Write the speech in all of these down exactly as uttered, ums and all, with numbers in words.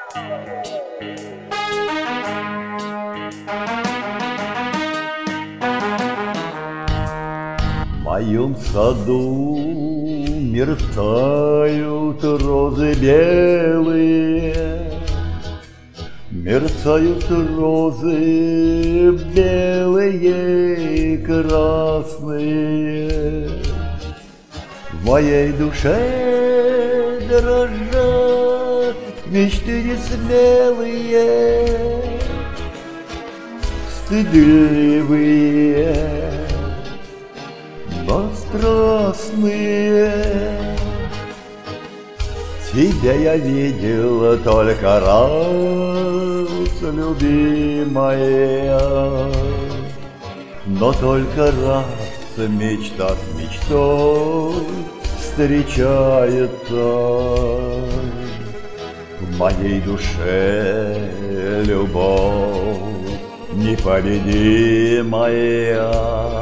В моем саду мерцают розы белые, мерцают розы белые и красные. В моей душе дрожат мечты несмелые, стыдливые, но страстные. Тебя я видела только раз, любимая, но только раз мечта с мечтой встречается. В моей душе любовь непобедимая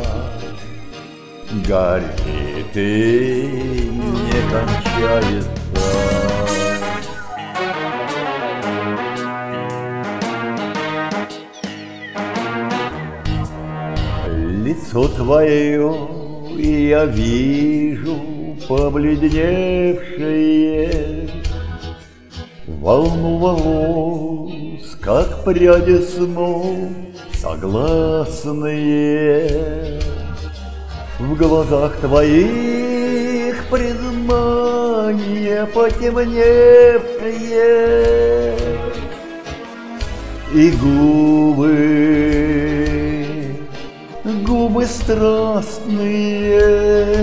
горит и не кончается. Лицо твое я вижу побледневшее, волну волос, как пряди сну, согласные. В глазах твоих признание потемневшее, и губы, губы страстные.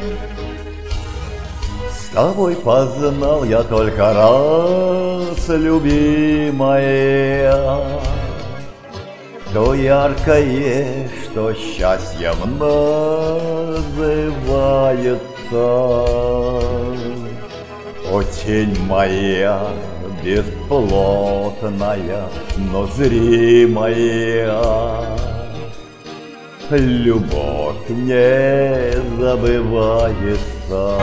С тобой познал я только раз, любимая, то яркое, что счастьем называется. О, тень моя бесплотная, но зримая, любовь не забывается.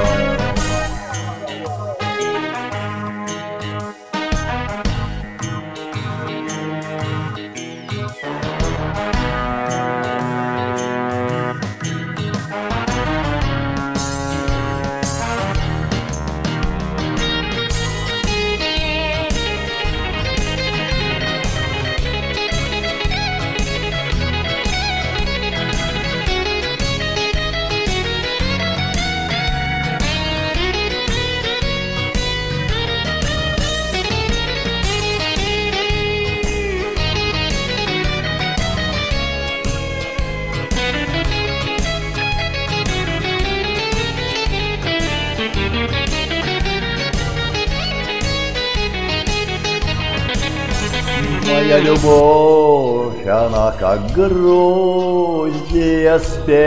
Моя любовь, она как гроздья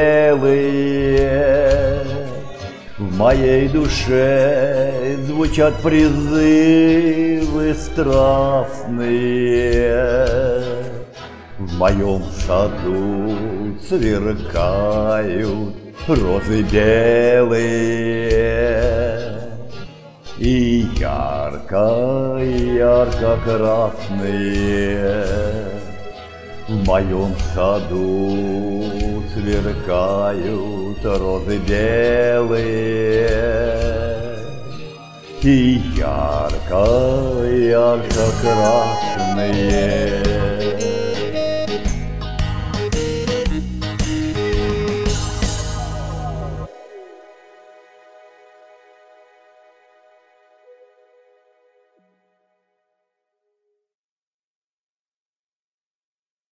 спелые. В моей душе звучат призывы страстные. В моем саду сверкают розы белые и ярко, ярко красные. В моем саду сверкают розы белые и ярко, ярко красные.